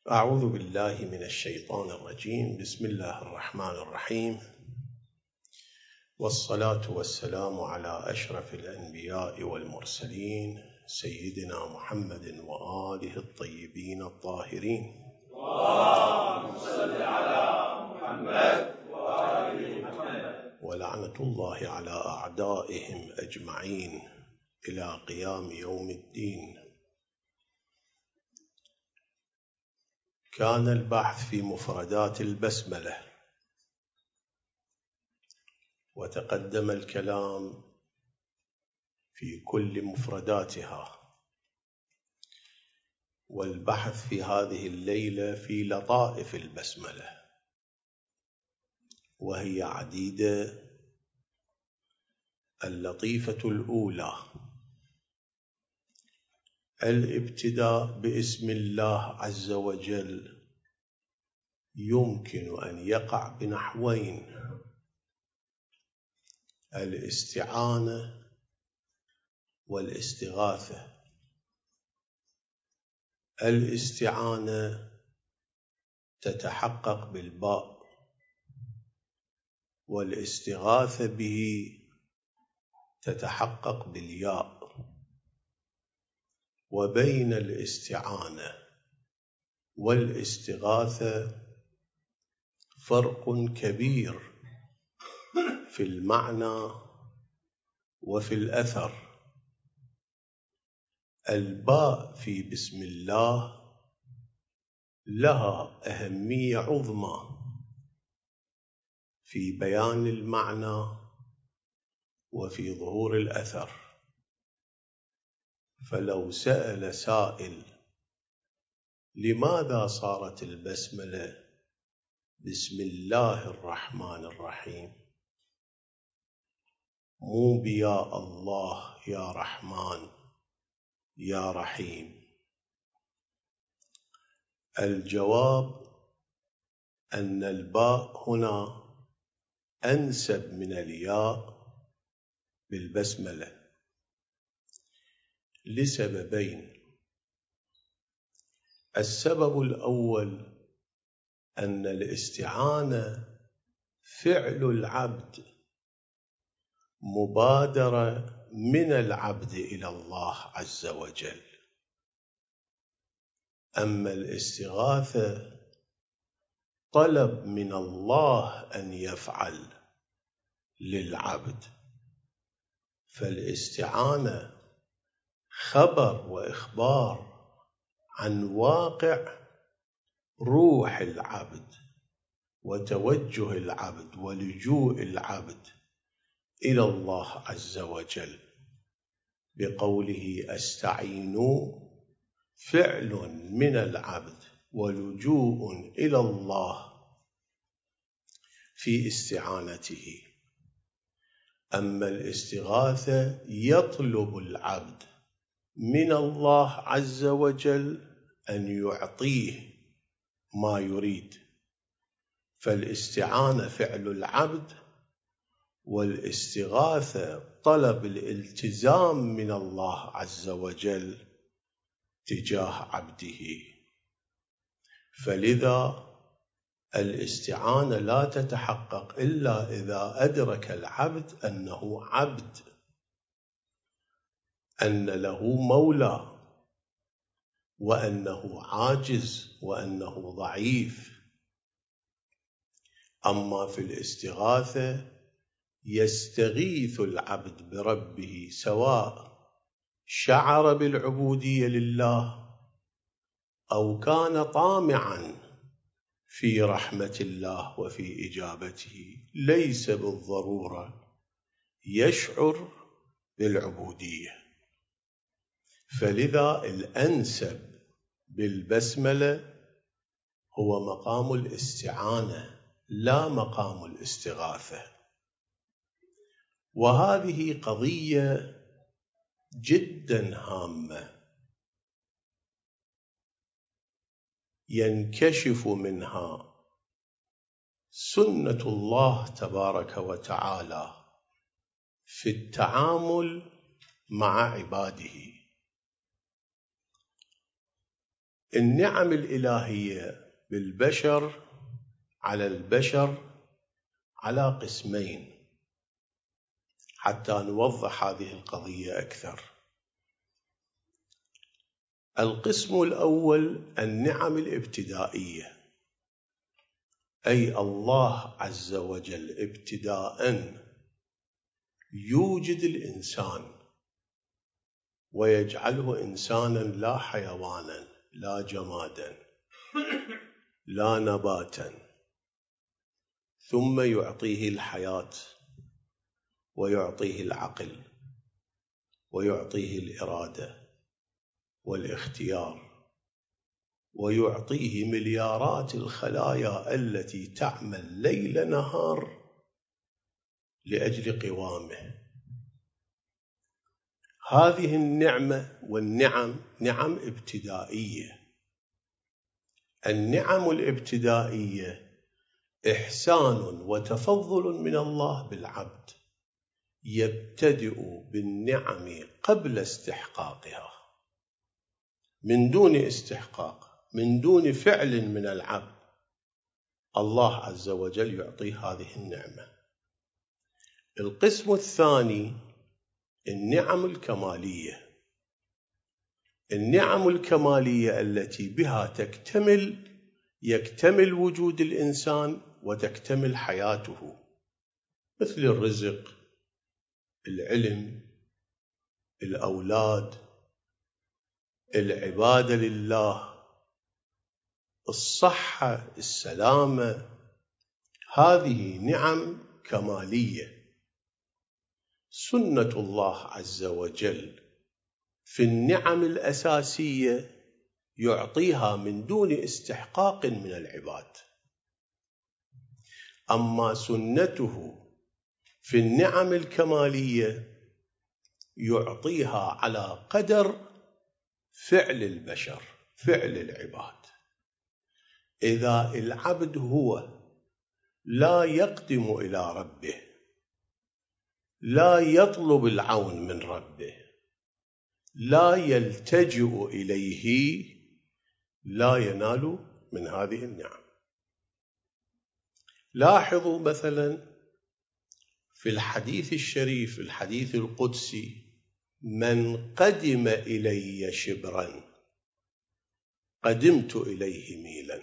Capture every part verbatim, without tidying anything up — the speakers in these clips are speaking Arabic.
أعوذ بالله من الشيطان الرجيم. بسم الله الرحمن الرحيم، والصلاة والسلام على أشرف الأنبياء والمرسلين سيدنا محمد وآله الطيبين الطاهرين. اللهم صل على محمد وآل محمد. ولعنة الله على أعدائهم أجمعين إلى قيام يوم الدين. كان البحث في مفردات البسملة، وتقدم الكلام في كل مفرداتها، والبحث في هذه الليلة في لطائف البسملة، وهي عديدة. اللطيفة الأولى الابتداء باسم الله عز وجل يمكن أن يقع بنحوين: الاستعانة والاستغاثة. الاستعانة تتحقق بالباء، والاستغاثة به تتحقق بالياء. وبين الاستعانة والاستغاثة فرق كبير في المعنى وفي الأثر. الباء في بسم الله لها أهمية عظمى في بيان المعنى وفي ظهور الأثر. فلو سأل سائل: لماذا صارت البسملة بسم الله الرحمن الرحيم، مو بيا الله يا رحمن يا رحيم؟ الجواب أن الباء هنا أنسب من الياء بالبسملة لسببين. السبب الأول أن الاستعانة فعل العبد، مبادرة من العبد إلى الله عز وجل. أما الاستغاثة طلب من الله أن يفعل للعبد. فالاستعانة خبر وإخبار عن واقع روح العبد وتوجه العبد ولجوء العبد إلى الله عز وجل. بقوله أستعينوا فعل من العبد ولجوء إلى الله في استعانته. أما الاستغاثة يطلب العبد من الله عز وجل أن يعطيه ما يريد. فالاستعانة فعل العبد، والاستغاثة طلب الالتزام من الله عز وجل تجاه عبده. فلذا الاستعانة لا تتحقق إلا إذا أدرك العبد أنه عبد، أن له مولى، وأنه عاجز، وأنه ضعيف. أما في الاستغاثة يستغيث العبد بربه، سواء شعر بالعبودية لله أو كان طامعا في رحمة الله وفي إجابته. ليس بالضرورة يشعر بالعبودية. فلذا الأنسب بالبسملة هو مقام الاستعانة لا مقام الاستغاثة. وهذه قضية جدا هامة ينكشف منها سنة الله تبارك وتعالى في التعامل مع عباده. النعم الإلهية بالبشر على البشر على قسمين حتى نوضح هذه القضية أكثر. القسم الأول النعم الابتدائية، أي الله عز وجل ابتداءً يوجد الإنسان ويجعله إنساناً لا حيواناً لا جماداً لا نباتاً، ثم يعطيه الحياة ويعطيه العقل ويعطيه الإرادة والاختيار ويعطيه مليارات الخلايا التي تعمل ليل نهار لأجل قوامه. هذه النعمة والنعم نعم ابتدائية. النعم الابتدائية إحسان وتفضل من الله بالعبد، يبتدئ بالنعم قبل استحقاقها، من دون استحقاق، من دون فعل من العبد، الله عز وجل يعطيه هذه النعمة. القسم الثاني النعم الكمالية. النعم الكمالية التي بها تكتمل يكتمل وجود الإنسان وتكتمل حياته، مثل الرزق، العلم، الأولاد، العبادة لله، الصحة، السلامة. هذه نعم كمالية. سنة الله عز وجل في النعم الأساسية يعطيها من دون استحقاق من العباد، أما سنته في النعم الكمالية يعطيها على قدر فعل البشر، فعل العباد. إذا العبد هو لا يقدم إلى ربه، لا يطلب العون من ربه، لا يلتجئ إليه، لا ينال من هذه النعم. لاحظوا مثلا في الحديث الشريف، الحديث القدسي: من قدم إلي شبرا قدمت إليه ميلا.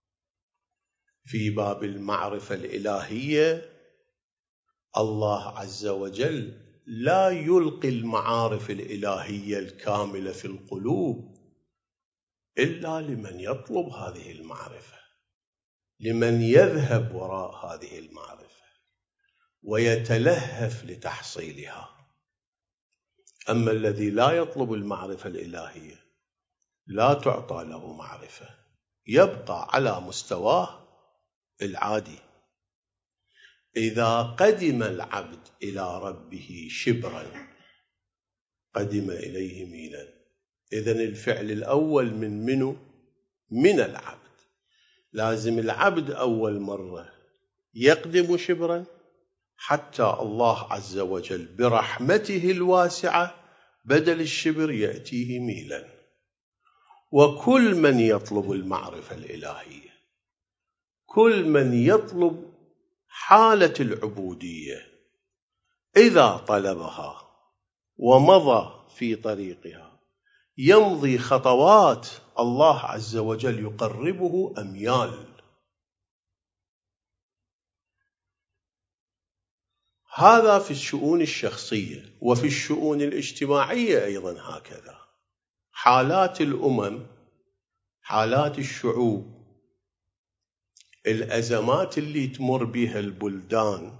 في باب المعرفة الإلهية الله عز وجل لا يلقي المعارف الإلهية الكاملة في القلوب إلا لمن يطلب هذه المعرفة، لمن يذهب وراء هذه المعرفة ويتلهف لتحصيلها. أما الذي لا يطلب المعرفة الإلهية لا تعطى له معرفة، يبقى على مستواه العادي. إذا قدم العبد إلى ربه شبرا قدم إليه ميلا. إذن الفعل الأول من منو؟ من العبد. لازم العبد أول مرة يقدم شبرا حتى الله عز وجل برحمته الواسعة بدل الشبر يأتيه ميلا. وكل من يطلب المعرفة الإلهية، كل من يطلب حالة العبودية، إذا طلبها ومضى في طريقها يمضي خطوات الله عز وجل يقربه أميال. هذا في الشؤون الشخصية. وفي الشؤون الاجتماعية أيضا هكذا. حالات الأمم، حالات الشعوب، الأزمات اللي تمر بها البلدان،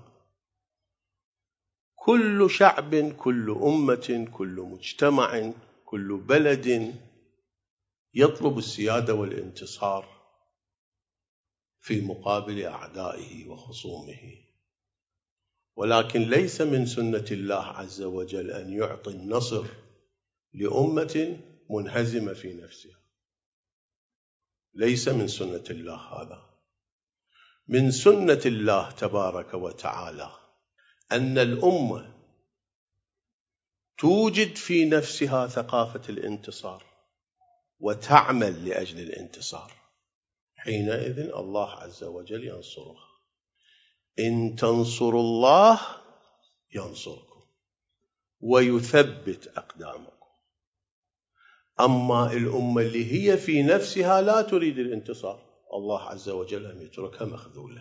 كل شعب، كل أمة، كل مجتمع، كل بلد يطلب السيادة والانتصار في مقابل أعدائه وخصومه. ولكن ليس من سنة الله عز وجل أن يعطي النصر لأمة منهزمة في نفسها. ليس من سنة الله هذا. من سنة الله تبارك وتعالى أن الأمة توجد في نفسها ثقافة الانتصار، وتعمل لأجل الانتصار، حينئذ الله عز وجل ينصرها. إن تنصروا الله ينصركم ويثبت أقدامكم. أما الأمة اللي هي في نفسها لا تريد الانتصار، الله عز وجل لم يتركها مخذولة،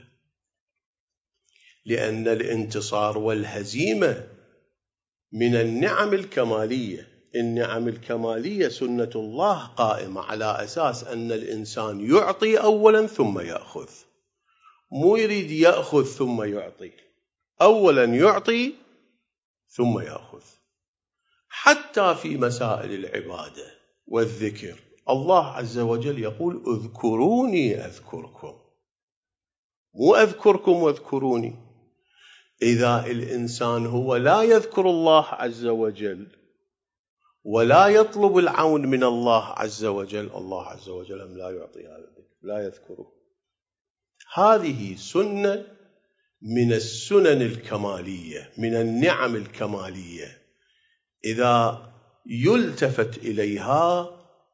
لأن الانتصار والهزيمة من النعم الكمالية. النعم الكمالية سنة الله قائمة على أساس أن الإنسان يعطي أولا ثم يأخذ، مو يريد يأخذ ثم يعطي، أولا يعطي ثم يأخذ. حتى في مسائل العبادة والذكر الله عز وجل يقول اذكروني أذكركم، مو أذكركم واذكروني. إذا الإنسان هو لا يذكر الله عز وجل ولا يطلب العون من الله عز وجل، الله عز وجل لا يعطي هذا الذكر، لا يذكره. هذه سنة من السنن الكمالية، من النعم الكمالية، إذا يلتفت إليها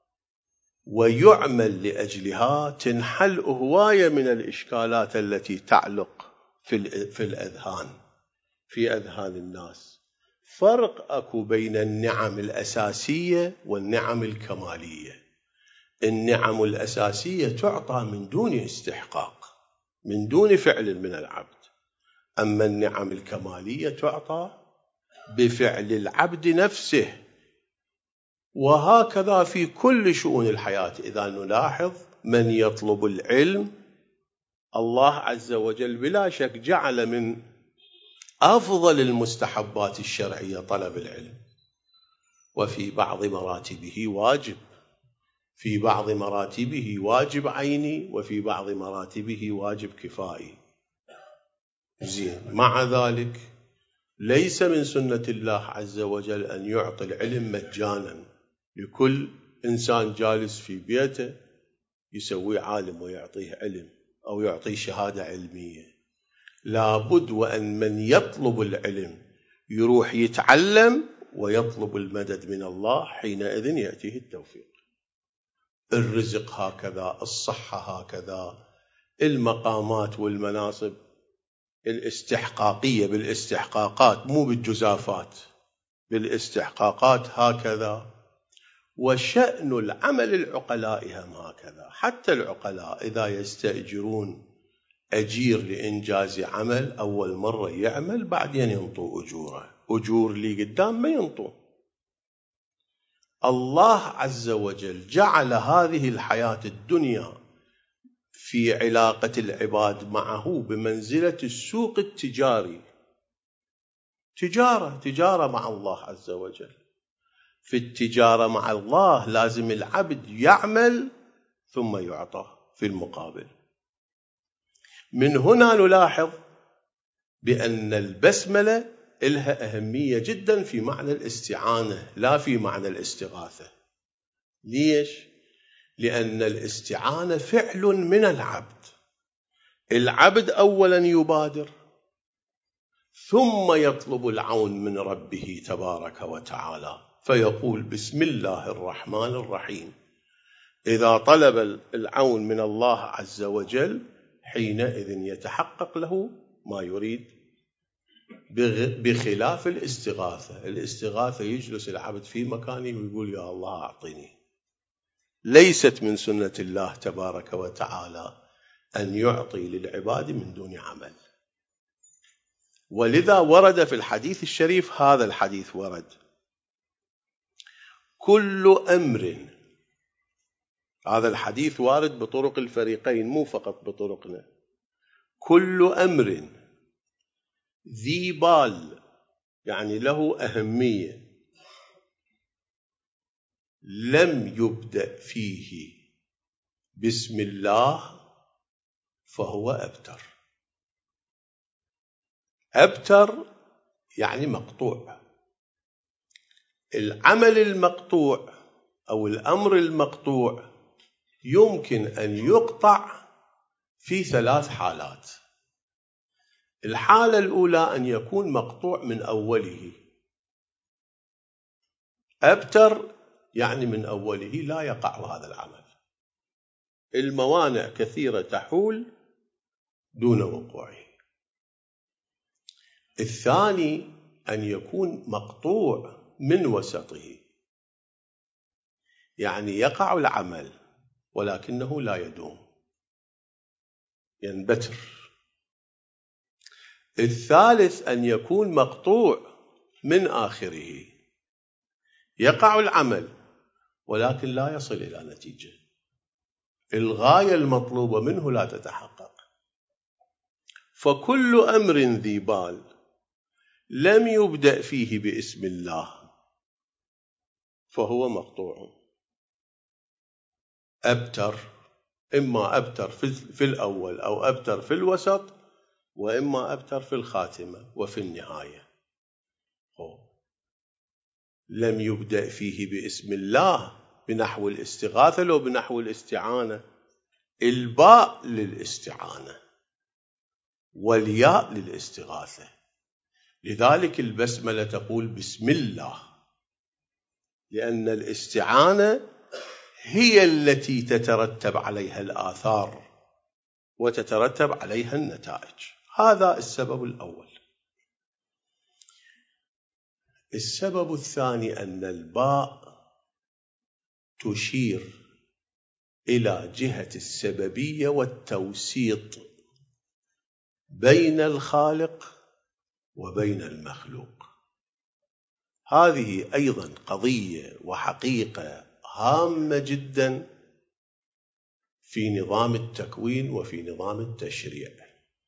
ويعمل لأجلها تنحل هواية من الإشكالات التي تعلق في الأذهان في أذهان الناس. فرق أكو بين النعم الأساسية والنعم الكمالية. النعم الأساسية تعطى من دون استحقاق، من دون فعل من العبد، أما النعم الكمالية تعطى بفعل العبد نفسه. وهكذا في كل شؤون الحياة. إذا نلاحظ من يطلب العلم، الله عز وجل بلا شك جعل من أفضل المستحبات الشرعية طلب العلم، وفي بعض مراتبه واجب، في بعض مراتبه واجب عيني، وفي بعض مراتبه واجب كفائي. زين، مع ذلك ليس من سنة الله عز وجل أن يعطي العلم مجانا لكل إنسان جالس في بيته يسوي عالم ويعطيه علم أو يعطيه شهادة علمية. لابد وأن من يطلب العلم يروح يتعلم ويطلب المدد من الله، حينئذ يأتيه التوفيق. الرزق هكذا، الصحة هكذا، المقامات والمناصب الاستحقاقية بالاستحقاقات مو بالجزافات، بالاستحقاقات هكذا. وشأن العمل العقلاء هم هكذا. حتى العقلاء إذا يستأجرون أجير لإنجاز عمل، أول مرة يعمل بعدين ينطوا أجوره، أجور اللي قدام ما ينطوا. الله عز وجل جعل هذه الحياة الدنيا في علاقة العباد معه بمنزلة السوق التجاري، تجارة تجارة مع الله عز وجل. في التجارة مع الله لازم العبد يعمل ثم يعطى في المقابل. من هنا نلاحظ بأن البسملة لها أهمية جدا في معنى الاستعانة لا في معنى الاستغاثة. ليش؟ لأن الاستعانة فعل من العبد. العبد أولا يبادر ثم يطلب العون من ربه تبارك وتعالى، فيقول بسم الله الرحمن الرحيم. إذا طلب العون من الله عز وجل حينئذ يتحقق له ما يريد، بخلاف الاستغاثة. الاستغاثة يجلس العبد في مكانه ويقول يا الله أعطيني. ليست من سنة الله تبارك وتعالى أن يعطي للعباد من دون عمل. ولذا ورد في الحديث الشريف، هذا الحديث ورد كل أمر، هذا الحديث وارد بطرق الفريقين مو فقط بطرقنا، كل أمر ذي بال يعني له أهمية لم يبدأ فيه بسم الله فهو أبتر. أبتر يعني مقطوع. العمل المقطوع أو الأمر المقطوع يمكن أن يقطع في ثلاث حالات. الحالة الأولى أن يكون مقطوع من أوله. أبتر يعني من أوله لا يقع هذا العمل. الموانع كثيرة تحول دون وقوعه. الثاني أن يكون مقطوع من وسطه، يعني يقع العمل ولكنه لا يدوم، ينبتر. الثالث أن يكون مقطوع من آخره، يقع العمل ولكن لا يصل إلى نتيجة، الغاية المطلوبة منه لا تتحقق. فكل أمر ذي بال لم يبدأ فيه باسم الله فهو مقطوع. أبتر، إما أبتر في الأول أو أبتر في الوسط، وإما أبتر في الخاتمة وفي النهاية. لم يبدأ فيه باسم الله بنحو الاستغاثة لو بنحو الاستعانة. الباء للاستعانة والياء للاستغاثة، لذلك البسملة تقول بسم الله، لأن الاستعانة هي التي تترتب عليها الآثار وتترتب عليها النتائج. هذا السبب الأول. السبب الثاني أن الباء تشير إلى جهة السببية والتوسيط بين الخالق وبين المخلوق. هذه أيضا قضية وحقيقة هامة جدا في نظام التكوين وفي نظام التشريع.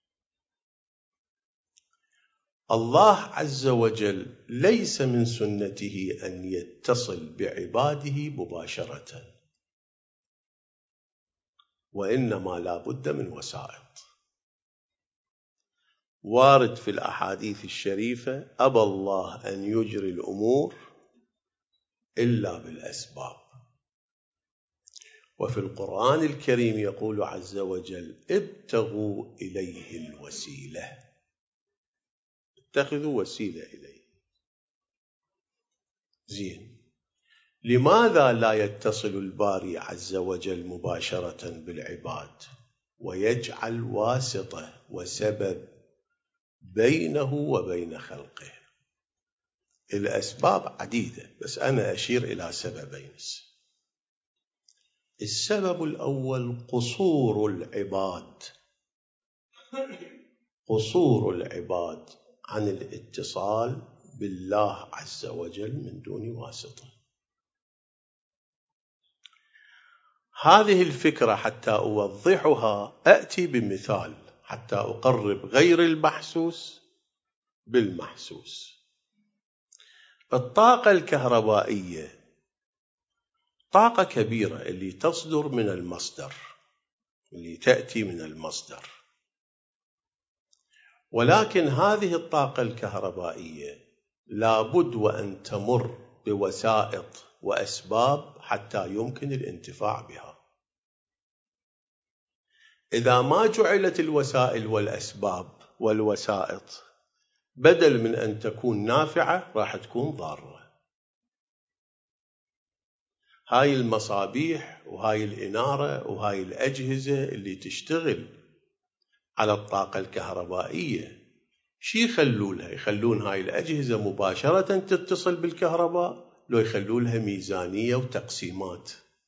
الله عز وجل ليس من سنته أن يتصل بعباده مباشرة، وإنما لا بد من وسائط. وارد في الأحاديث الشريفة: أبى الله أن يجري الأمور إلا بالأسباب. وفي القرآن الكريم يقول عز وجل: ابتغوا إليه الوسيلة، اتخذوا وسيلة إليه. زين، لماذا لا يتصل الباري عز وجل مباشرة بالعباد ويجعل واسطة وسبب بينه وبين خلقه؟ الأسباب عديدة، بس أنا أشير إلى سببين. السبب الأول قصور العباد، قصور العباد عن الاتصال بالله عز وجل من دون واسطة. هذه الفكرة حتى أوضحها أأتي بمثال حتى أقرب غير المحسوس بالمحسوس. الطاقة الكهربائية طاقة كبيرة اللي تصدر من المصدر، اللي تأتي من المصدر، ولكن هذه الطاقة الكهربائية لابد وأن تمر بوسائط وأسباب حتى يمكن الانتفاع بها. إذا ما جعلت الوسائل والأسباب والوسائط بدل من أن تكون نافعة راح تكون ضارة. هاي المصابيح وهاي الإنارة وهاي الأجهزة اللي تشتغل على الطاقة الكهربائية، شي يخلوا لها؟ يخلون هاي الأجهزة مباشرة تتصل بالكهرباء، لو يخلوا لها ميزانية وتقسيمات.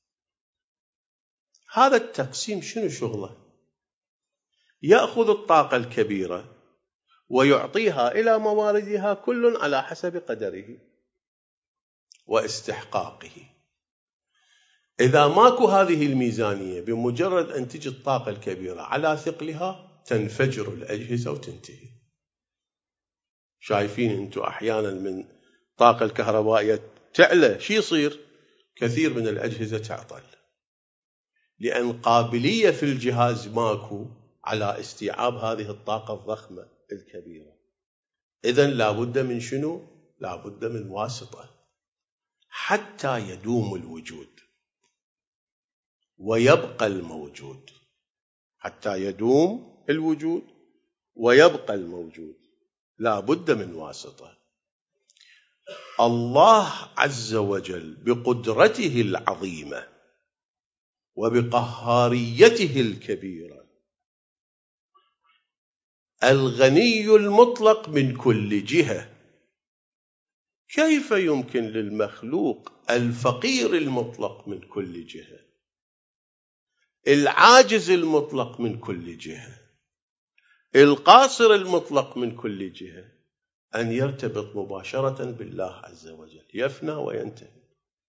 هذا التقسيم شنو شغله؟ يأخذ الطاقة الكبيرة ويعطيها إلى مواردها كل على حسب قدره واستحقاقه. إذا ماكو هذه الميزانية، بمجرد أن تجي الطاقة الكبيرة على ثقلها تنفجر الأجهزة وتنتهي. شايفين أنتم أحيانا من الطاقة الكهربائية تعلى شي يصير؟ كثير من الأجهزة تعطل، لأن قابلية في الجهاز ماكو على استيعاب هذه الطاقة الضخمة الكبيرة. إذن لابد من شنو؟ لابد من واسطة حتى يدوم الوجود ويبقى الموجود، حتى يدوم الوجود ويبقى الموجود لابد من واسطة. الله عز وجل بقدرته العظيمة وبقهاريته الكبيرة الغني المطلق من كل جهة، كيف يمكن للمخلوق الفقير المطلق من كل جهة، العاجز المطلق من كل جهة، القاصر المطلق من كل جهة، أن يرتبط مباشرة بالله عز وجل، يفنى وينتهي؟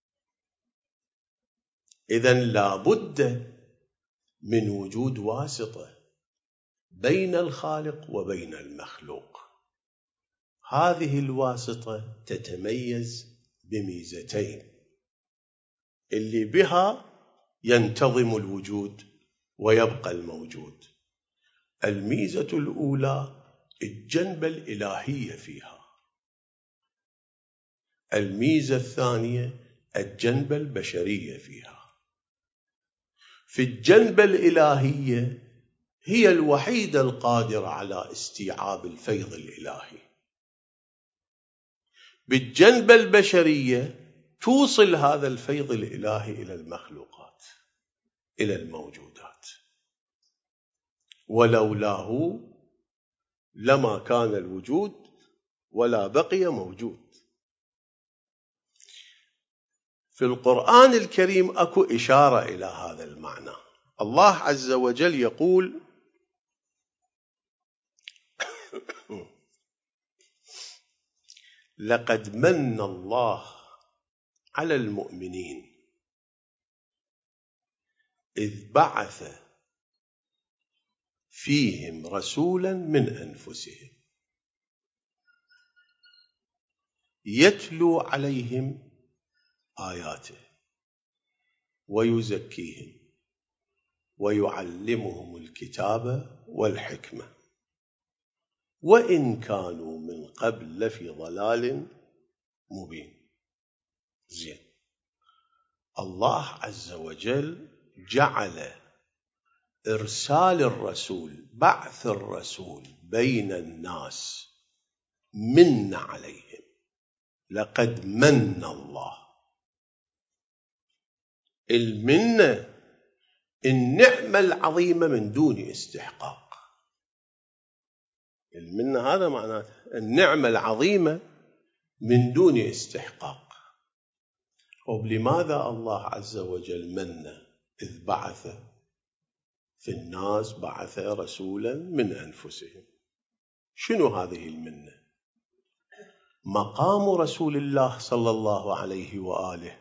إذن لا بد من وجود واسطة بين الخالق وبين المخلوق. هذه الواسطة تتميز بميزتين اللي بها ينتظم الوجود ويبقى الموجود. الميزة الأولى الجنبة الإلهية فيها، الميزة الثانية الجنبة البشرية فيها. في الجنبة الإلهية هي الوحيدة القادرة على استيعاب الفيض الإلهي، بالجنبة البشرية توصل هذا الفيض الإلهي إلى المخلوقات، إلى الموجودات، ولولاه لما كان الوجود ولا بقي موجود. في القرآن الكريم أكو إشارة إلى هذا المعنى. الله عز وجل يقول: لقد من الله على المؤمنين إذ بعث فيهم رسولا من أنفسهم يتلو عليهم آياته ويزكيهم ويعلمهم الكتاب والحكمة وإن كانوا من قبل لفي ضلال مبين. زين، الله عز وجل جعل إرسال الرسول، بعث الرسول بين الناس من عليهم. لقد من الله، المنة النعمة العظيمة من دون استحقاق. المنة هذا معناته النعمة العظيمة من دون استحقاق. ولماذا الله عز وجل من؟ إذ بعث في الناس بعث رسولا من أنفسهم. شنو هذه المنة؟ مقام رسول الله صلى الله عليه وآله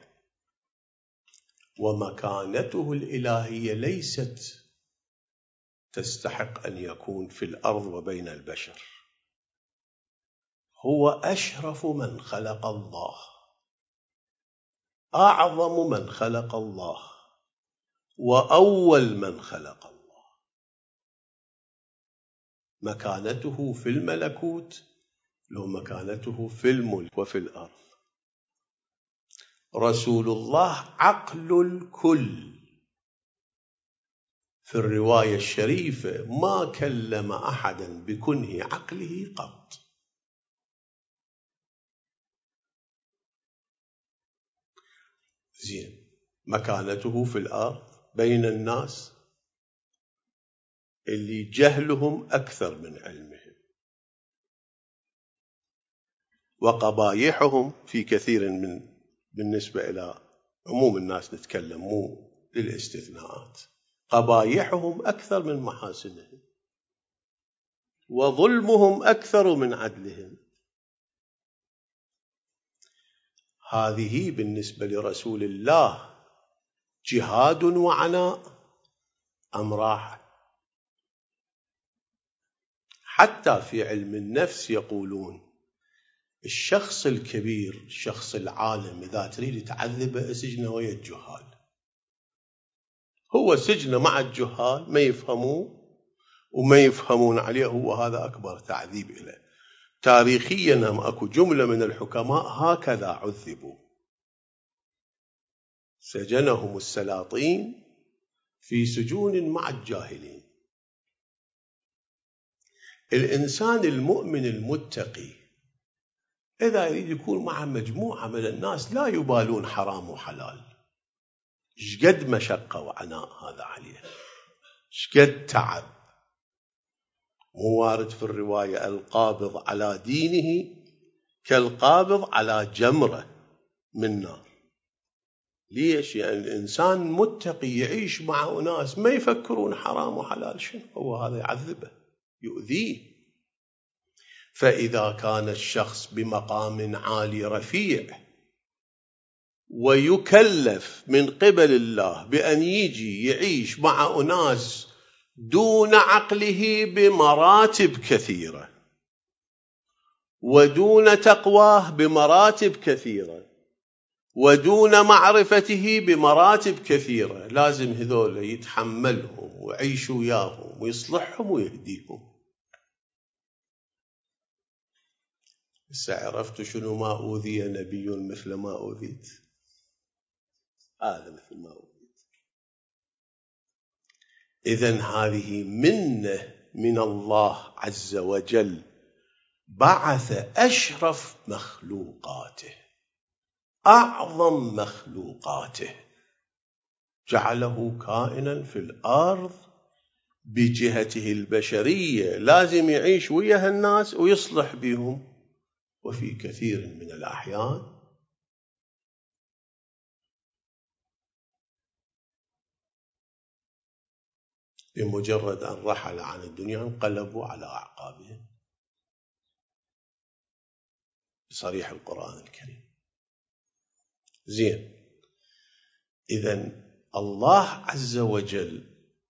ومكانته الإلهية ليست تستحق أن يكون في الأرض وبين البشر. هو أشرف من خلق الله، أعظم من خلق الله، وأول من خلق الله. مكانته في الملكوت له مكانته في الملك وفي الأرض. رسول الله عقل الكل. في الرواية الشريفة: ما كلم أحدا بكنه عقله قط. زين، مكانته في الأرض بين الناس اللي جهلهم أكثر من علمهم، وقبائحهم في كثير من بالنسبة إلى عموم الناس نتكلم، مو للاستثناءات، قبائحهم أكثر من محاسنهم، وظلمهم أكثر من عدلهم. هذه بالنسبة لرسول الله جهاد وعناء أم راحة؟ حتى في علم النفس يقولون الشخص الكبير، الشخص العالم، إذا تريد تعذبه اسجنه ويا الجهال. هو سجنه مع الجهال ما يفهموه وما يفهمون عليه، هو هذا أكبر تعذيب له. تاريخيا هم أكو جملة من الحكماء هكذا عذبوا، سجنهم السلاطين في سجون مع الجاهلين. الإنسان المؤمن المتقي إذا يريد يكون مع مجموعة من الناس لا يبالون حرام وحلال، شقد مشقة وعناء هذا عليه، شقد تعب. مو وارد في الرواية القابض على دينه كالقابض على جمرة من نار. ليش؟ يعني الإنسان متقي يعيش مع أناس ما يفكرون حرام وحلال، شنو هو هذا؟ يعذبه يؤذيه. فإذا كان الشخص بمقام عالي رفيع ويكلف من قبل الله بأن يجي يعيش مع أناس دون عقله بمراتب كثيرة ودون تقواه بمراتب كثيرة ودون معرفته بمراتب كثيرة، لازم هذول يتحملهم ويعيش وياهم ويصلحهم ويهديهم. بس عرفتوا شنو ما أوذي نبي مثل ما أوذيت؟ هذا مثل ما أوذيت. إذن هذه منة من الله عز وجل، بعث أشرف مخلوقاته أعظم مخلوقاته، جعله كائنا في الأرض بجهته البشرية، لازم يعيش ويا الناس ويصلح بهم. وفي كثير من الأحيان بمجرد أن رحل عن الدنيا انقلبوا على أعقابهم بصريح القرآن الكريم. زين، إذن الله عز وجل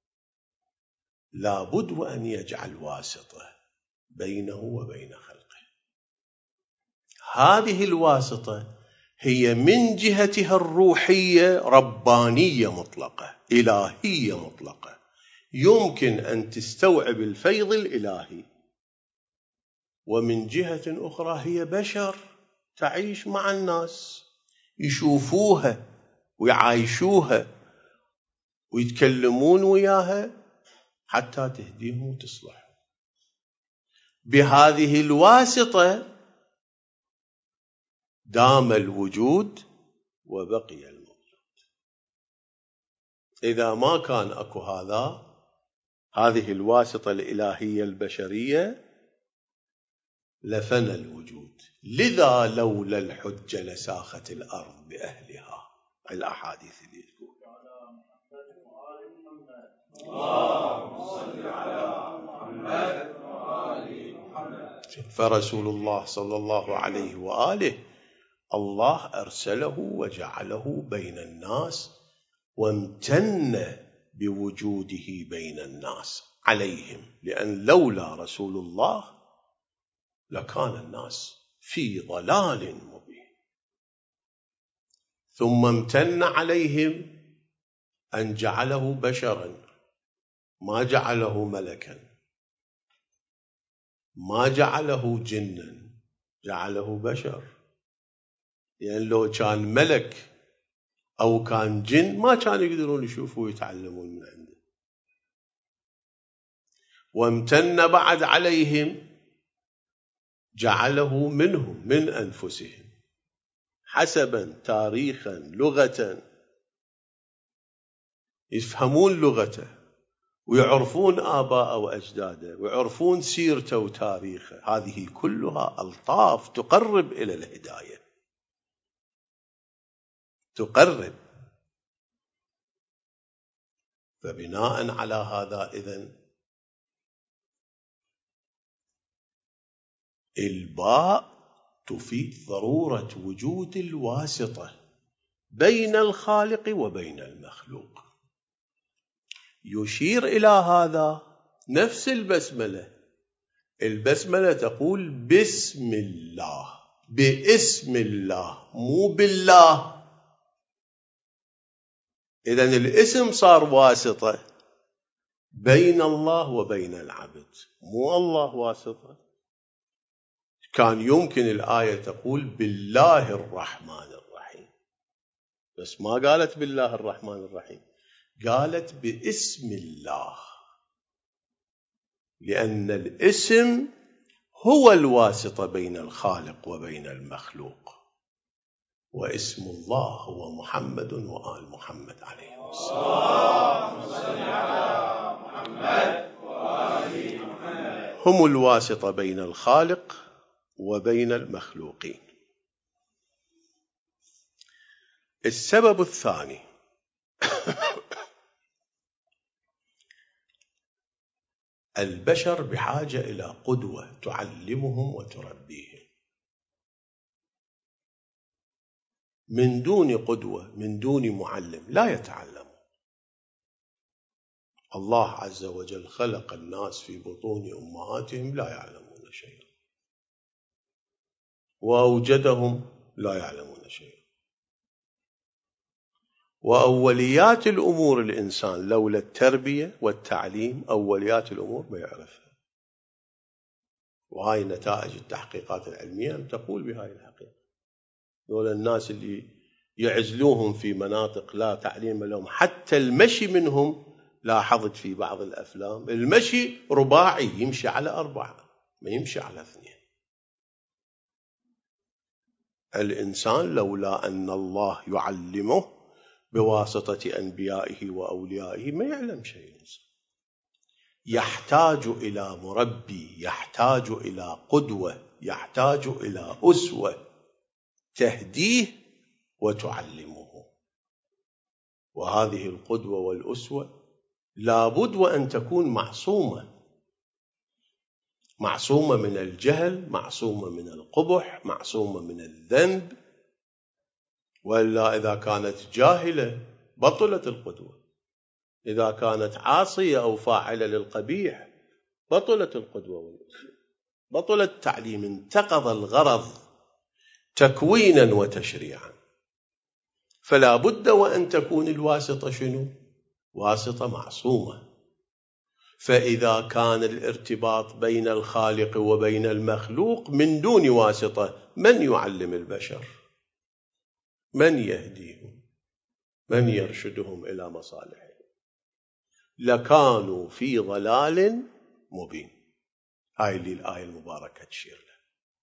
لابد وأن يجعل واسطة بينه وبين خلقه. هذه الواسطة هي من جهتها الروحية ربانية مطلقة، إلهية مطلقة، يمكن أن تستوعب الفيض الإلهي. ومن جهة أخرى هي بشر تعيش مع الناس، يشوفوها ويعايشوها ويتكلمون وياها حتى تهديهم وتصلحهم. بهذه الواسطة دام الوجود وبقي الموجود. إذا ما كان أكو هذا، هذه الواسطة الإلهية البشرية، لفنى الوجود. لذا لولا الحجة لساخت الأرض بأهلها. الأحاديث اللي تقول اللهم صل على محمد وآل محمد. فرسول الله صلى الله عليه وآله الله أرسله وجعله بين الناس، وامتن بوجوده بين الناس عليهم، لأن لولا رسول الله لكان الناس في ضلال مبين. ثم امتن عليهم أن جعله بشرا، ما جعله ملكا، ما جعله جنا، جعله بشر. لأن يعني لو كان ملك أو كان جن ما كانوا يقدرون يشوفوا ويتعلمون من عنده. وامتن بعد عليهم، جعله منهم من أنفسهم، حسبا، تاريخا، لغة، يفهمون لغته ويعرفون آباءه وأجداده ويعرفون سيرته وتاريخه. هذه كلها ألطاف تقرب إلى الهداية، تقرب. فبناء على هذا إذن الباء تفيد ضرورة وجود الواسطة بين الخالق وبين المخلوق. يشير إلى هذا نفس البسملة. البسملة تقول بسم الله، باسم الله، مو بالله. إذن الاسم صار واسطة بين الله وبين العبد، مو الله واسطة. كان يمكن الآية تقول بالله الرحمن الرحيم، بس ما قالت بالله الرحمن الرحيم، قالت باسم الله، لأن الاسم هو الواسطة بين الخالق وبين المخلوق، واسم الله هو محمد وآل محمد عليه السلام. هم الواسطة بين الخالق وبين المخلوقين. السبب الثاني البشر بحاجة إلى قدوة تعلمهم وتربيهم. من دون قدوة، من دون معلم لا يتعلم. الله عز وجل خلق الناس في بطون أمهاتهم لا يعلمون شيئا، وأوجدهم لا يعلمون شيئا. وأوليات الأمور الإنسان لولا التربية والتعليم أوليات الأمور ما يعرفها. وهاي نتائج التحقيقات العلمية تقول بهاي الحقيقة. دول الناس اللي يعزلوهم في مناطق لا تعليم لهم، حتى المشي منهم لاحظت في بعض الأفلام المشي رباعي، يمشي على أربعة ما يمشي على اثنين. الإنسان لولا أن الله يعلمه بواسطة أنبيائه وأوليائه ما يعلم شيء. يحتاج إلى مربي، يحتاج إلى قدوة، يحتاج إلى أسوة تهديه وتعلمه. وهذه القدوة والأسوة لابد وأن تكون معصومة، معصومة من الجهل، معصومة من القبح، معصومة من الذنب. وإلا إذا كانت جاهلة بطلت القدوة، إذا كانت عاصية أو فاعلة للقبيح بطلت القدوة والأسوة، بطل التعليم، انتقض الغرض تكوينا وتشريعا. فلا بد وأن تكون الواسطة شنو؟ واسطة معصومة. فإذا كان الارتباط بين الخالق وبين المخلوق من دون واسطة، من يعلم البشر؟ من يهديهم؟ من يرشدهم إلى مصالحهم؟ لكانوا في ضلال مبين. هاي اللي الآية المباركة تشير له.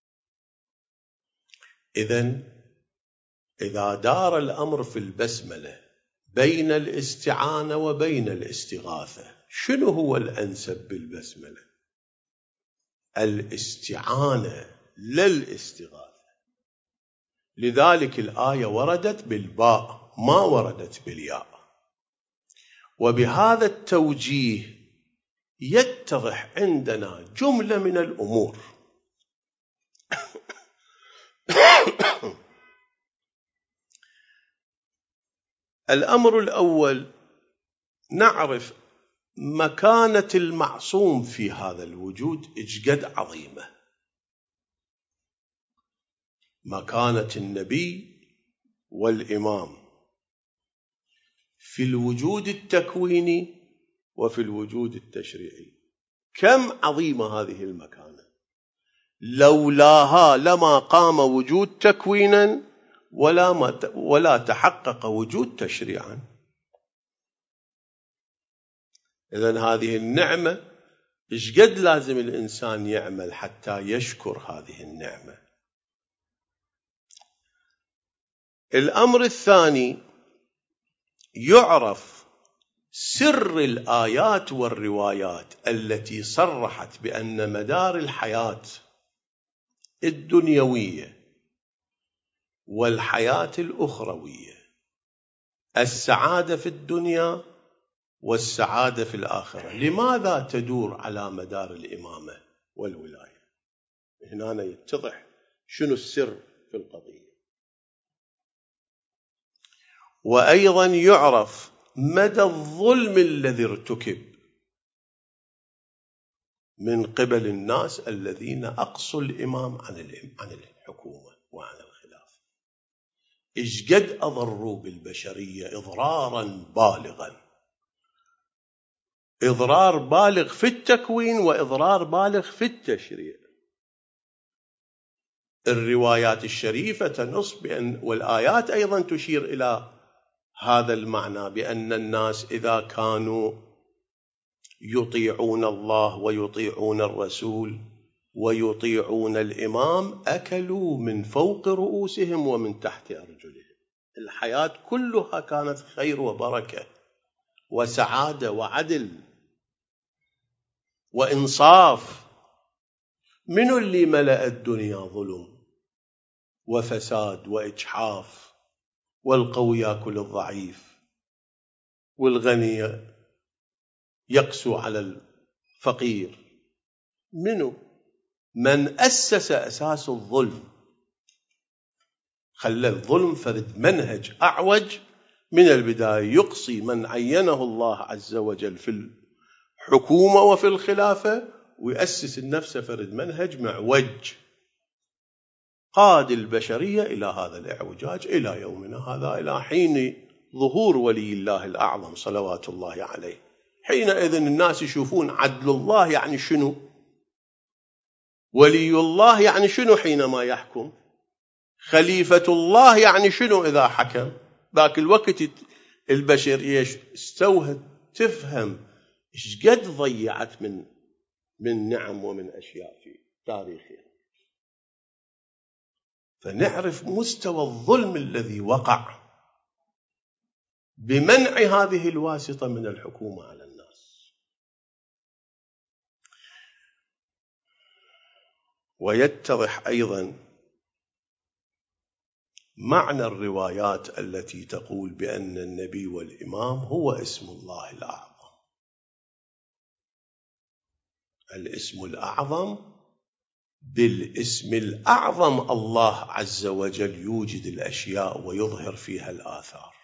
إذن إذا دار الأمر في البسملة بين الاستعانة وبين الاستغاثة، شنو هو الأنسب بالبسملة؟ الاستعانة لا الاستغاثة. لذلك الآية وردت بالباء ما وردت بالياء. وبهذا التوجيه يتضح عندنا جملة من الأمور. الأمر الأول، نعرف مكانة المعصوم في هذا الوجود إجقد عظيمة. مكانة النبي والإمام في الوجود التكويني وفي الوجود التشريعي، كم عظيمة هذه المكانة. لولاها لما قام وجود تكوينا ولا, ولا تحقق وجود تشريعا. إذن هذه النعمة إيش قد لازم الإنسان يعمل حتى يشكر هذه النعمة. الأمر الثاني، يعرف سر الآيات والروايات التي صرحت بأن مدار الحياة الدنيوية والحياة الأخروية، السعادة في الدنيا والسعادة في الآخرة، لماذا تدور على مدار الإمامة والولاية؟ هنا يتضح شنو السر في القضية. وأيضا يعرف مدى الظلم الذي ارتكب من قبل الناس الذين أقصوا الإمام عن الحكومة وعن الخلافة. إيش قد أضروا بالبشرية إضرارا بالغا، إضرار بالغ في التكوين وإضرار بالغ في التشريع. الروايات الشريفة تنص بأن، والآيات أيضا تشير إلى هذا المعنى، بأن الناس إذا كانوا يطيعون الله ويطيعون الرسول ويطيعون الإمام أكلوا من فوق رؤوسهم ومن تحت أرجلهم. الحياة كلها كانت خير وبركة وسعادة وعدل وإنصاف. من اللي ملأ الدنيا ظلم وفساد وإجحاف، والقوي يأكل الضعيف، والغني يقسو على الفقير؟ منو؟ من أسس أساس الظلم، خلى الظلم فرد منهج أعوج من البداية، يقصي من عينه الله عز وجل في الحكومة وفي الخلافة، ويأسس النفس فرد منهج معوج قاد البشرية إلى هذا الإعوجاج إلى يومنا هذا، إلى حين ظهور ولي الله الأعظم صلوات الله عليه. حينئذ الناس يشوفون عدل الله يعني شنو، ولي الله يعني شنو حينما يحكم، خليفة الله يعني شنو إذا حكم. ذاك الوقت البشرية استوهت تفهم إيش قد ضيعت من من نعم ومن أشياء في تاريخها، فنعرف مستوى الظلم الذي وقع بمنع هذه الواسطة من الحكومة على الناس. ويتضح أيضا معنى الروايات التي تقول بأن النبي والإمام هو اسم الله الأعظم. الاسم الأعظم، بالاسم الأعظم الله عز وجل يوجد الأشياء ويظهر فيها الآثار.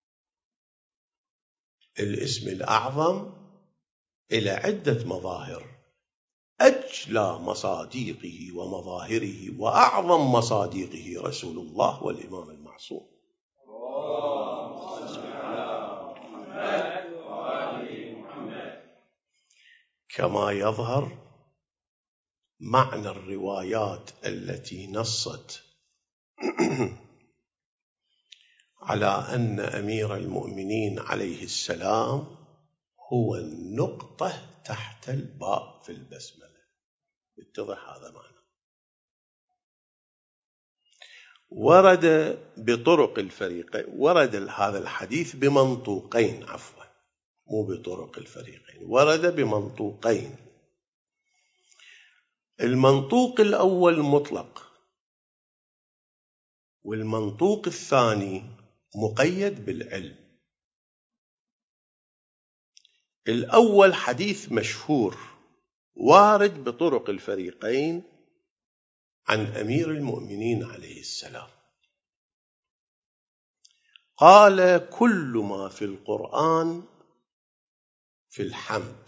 الاسم الأعظم إلى عدة مظاهر، أجلى مصاديقه ومظاهره وأعظم مصاديقه رسول الله والإمام المعصوم. اللهم صل على محمد وآل محمد. كما يظهر معنى الروايات التي نصت على أن أمير المؤمنين عليه السلام هو النقطة تحت الباء في البسملة. يتضح هذا معنى. ورد بطرق الفريقين، ورد هذا الحديث بمنطوقين، عفوا مو بطرق الفريقين، ورد بمنطوقين. المنطوق الأول مطلق، والمنطوق الثاني مقيد بالعلم. الأول حديث مشهور وارد بطرق الفريقين عن أمير المؤمنين عليه السلام، قال: كل ما في القرآن في الحمد.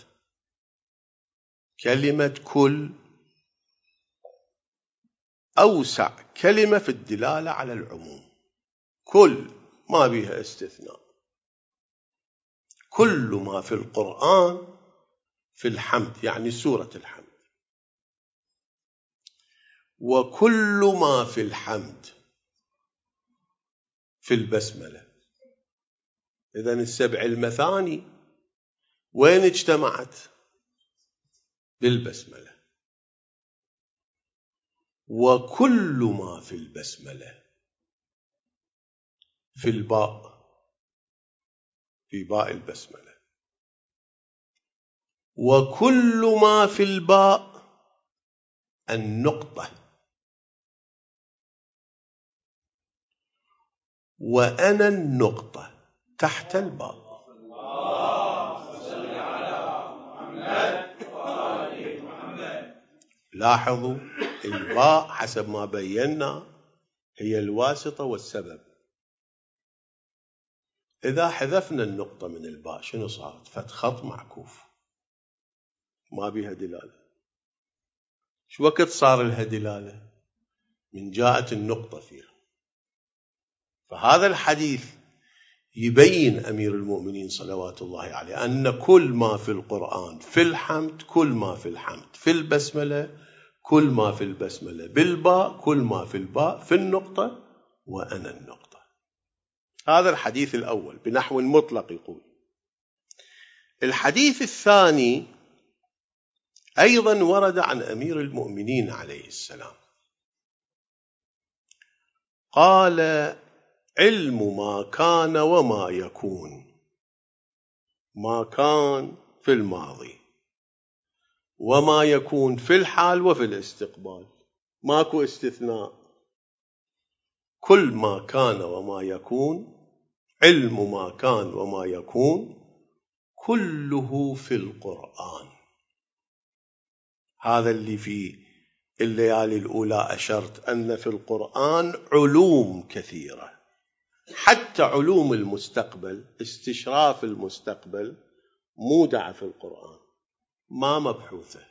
كلمة كل أوسع كلمة في الدلالة على العموم، كل ما بها استثناء. كل ما في القرآن في الحمد يعني سورة الحمد، وكل ما في الحمد في البسملة. إذن السبع المثاني وين اجتمعت؟ بالبسملة. وكل ما في البسملة في الباء، في باء البسملة. وكل ما في الباء النقطة. وأنا النقطة تحت الباء. اللهم صل على محمد وآل محمد. لاحظوا الباء حسب ما بينا هي الواسطة والسبب. إذا حذفنا النقطة من الباء شنو صارت؟ فت خط معكوف ما بيها دلالة. شو وقت صار لها دلالة؟ من جاءت النقطة فيها. فهذا الحديث يبين أمير المؤمنين صلوات الله عليه أن كل ما في القرآن في الحمد، كل ما في الحمد في البسملة، كل ما في البسملة بالباء، كل ما في الباء في النقطة، وأنا النقطة. هذا الحديث الأول بنحو مطلق يقول. الحديث الثاني أيضا ورد عن أمير المؤمنين عليه السلام قال: علم ما كان وما يكون. ما كان في الماضي، وما يكون في الحال وفي الاستقبال، ماكو استثناء. كل ما كان وما يكون، علم ما كان وما يكون كله في القرآن. هذا اللي في الليالي الأولى أشرت أن في القرآن علوم كثيرة، حتى علوم المستقبل، استشراف المستقبل مودع في القرآن، ما مبحوثة،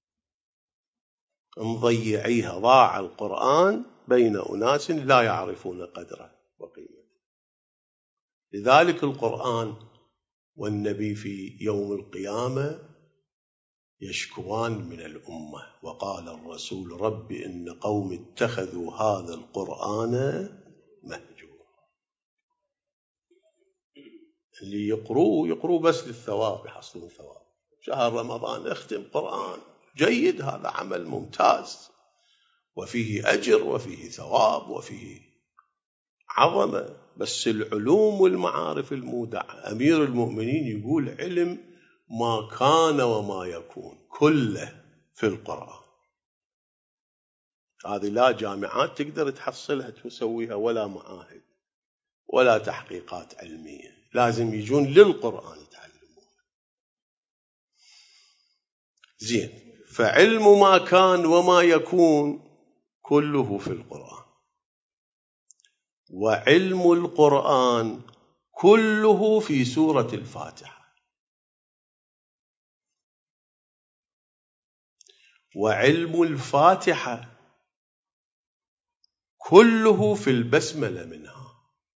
مضيعيها. ضاع القرآن بين أناس لا يعرفون قدره وقيمته. لذلك القرآن والنبي في يوم القيامة يشكوان من الأمة. وقال الرسول: رب إن قوم اتخذوا هذا القرآن مهجورا. اللي يقروا يقروا بس للثواب، يحصلون ثواب. شهر رمضان اختم قرآن، جيد، هذا عمل ممتاز وفيه أجر وفيه ثواب وفيه عظمة. بس العلوم والمعارف المودعة، أمير المؤمنين يقول: علم ما كان وما يكون كله في القرآن. هذه لا جامعات تقدر تحصلها تسويها، ولا معاهد، ولا تحقيقات علمية، لازم يجون للقرآن يتعلمون. زين، فعلم ما كان وما يكون كله في القرآن، وعلم القرآن كله في سورة الفاتحة، وعلم الفاتحة كله في البسملة منها،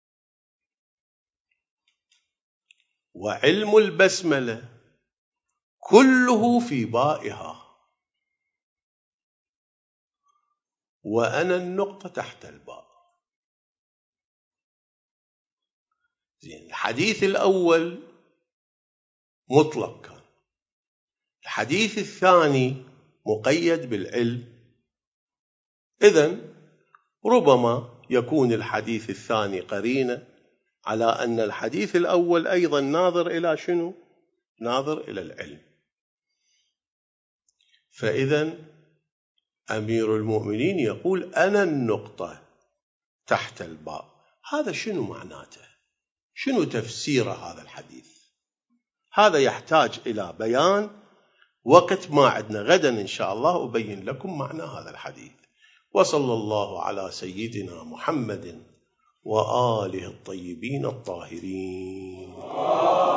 وعلم البسملة كله في بائها، وأنا النقطة تحت الباء. زين، الحديث الأول مطلق كان، الحديث الثاني مقيد بالعلم. إذن ربما يكون الحديث الثاني قرينة على أن الحديث الأول أيضا ناظر إلى شنو؟ ناظر إلى العلم. فإذن أمير المؤمنين يقول: أنا النقطة تحت الباء. هذا شنو معناته؟ شنو تفسير هذا الحديث؟ هذا يحتاج إلى بيان وقت ما عندنا. غدا إن شاء الله أبين لكم معنى هذا الحديث. وصلى الله على سيدنا محمد وآله الطيبين الطاهرين.